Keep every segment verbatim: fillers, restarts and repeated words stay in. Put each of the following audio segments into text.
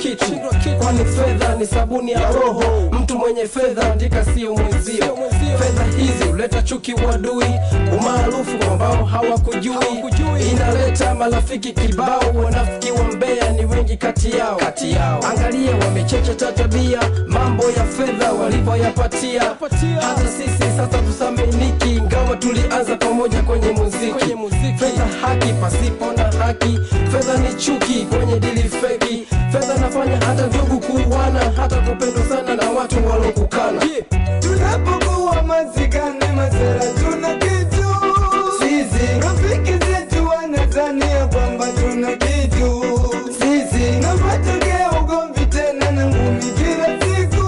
kitu, kwani fedha ni sabuni ya roho. Mtu mwenye fedha andika sio mwenzio. Fedha hizi huleta chuki, uadui, umaarufu ambao hawakujui. Inaleta marafiki kibao, wanafiki wa mbea ni wengi kati yao, kati yao. Angalia wamechecha tabia, mambo ya fedha walivyoyapatia. Hata sisi sasa tusaminiki, ingawa tulianza pamoja kwenye muziki. Fedha haki pasipo na haki, fedha ni chuki kwenye dili feki. Fedha nafanya hata ndugu kuuana, hata kupendwa sana na watu walokukana. Tunapokuwa mazikani masera tuna kitu, sisi rafiki zetu wanadhania kwamba tuna kitu, sisi na matokeo ugomvi tena na ngumi kila siku,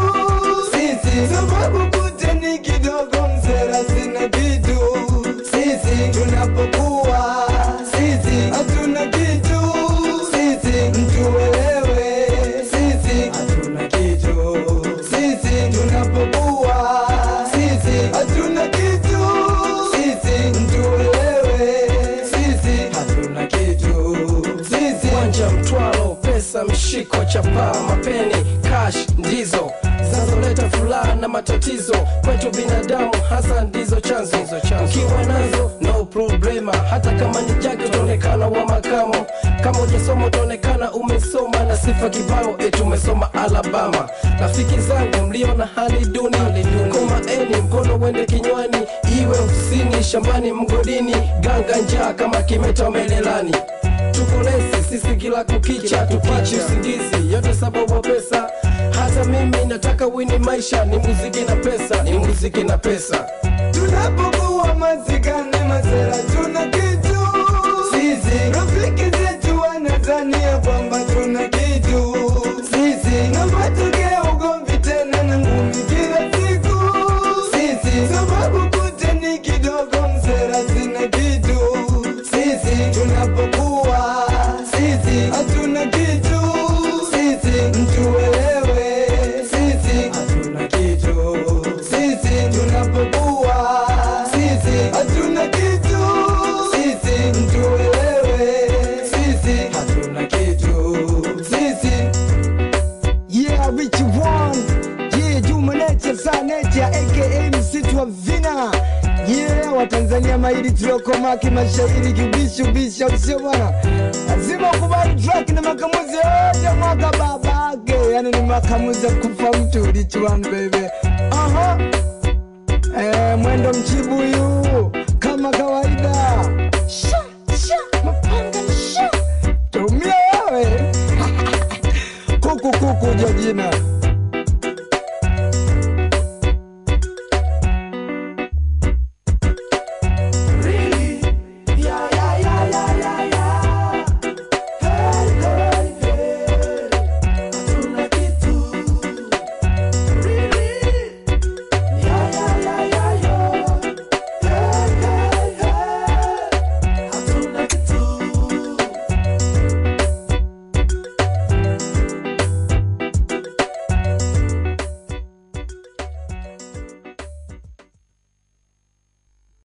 sisi sababu kute ni kidogo msera sina kitu, sisi tunapokuwa sisi hatuna kitu, sisi mtuelewe sisi hatuna kitu, sisi tunapokuwa sisi hatuna kitu, sisi mtuelewe sisi hatuna kitu, sisi wanja mtwalo, pesa mshiko, chapa, mapeni, cash ndizo zinazoleta furaha na matatizo kwetu binadamu, hasa ndizo chanzo. Ukiwa nazo no problema, hata kama ni jake utaonekana wa makamo. Kama hujasoma utaonekana umesoma, na sifa kibao eti umesoma Alabama. Rafiki zangu mlio na hali duni, komaeni mkono wende kinywani, iwe ofisini, shambani, mgodini, ganga njaa kama kimeta melelani. Tukolesi sisi kila kukicha, tukichi usingizi, yote sababu pesa. Hata mimi nataka wini maisha, ni muziki na pesa, ni muziki na pesa. Tunapokuwa mazikani masera tuna kitu, sisi rafiki zetu wanadhania kwamba tuna kitu, sisi na matokeo ugomvi tena na ngumi kila siku, sisi sababu kute ni kidogo msera sina kitu, sisi tunapokuwa sisi hatuna kitu, sisi mtuelewe sisi hatuna kitu, sisi tunapokuwa sisi hatuna kitu, sisi mtuelewe sisi hatuna kitu, sisi Yeah, Rich One, yeah, Juma Nature, Sa Nature, aka msitu wa vina. Yeah, wa Tanzania maili tuliokoma kimashairi kibishu bisha usio bwana. Lazima ukubali track na makamuzi yote mwaka babake. Yani ni makamuzi kufa mtu, Rich One baby. Aha. Eh, mwendo mchibu yu kama kawaida. Sha, sha, mapanga sha. Tumia wewe. Kuku kuku jajina.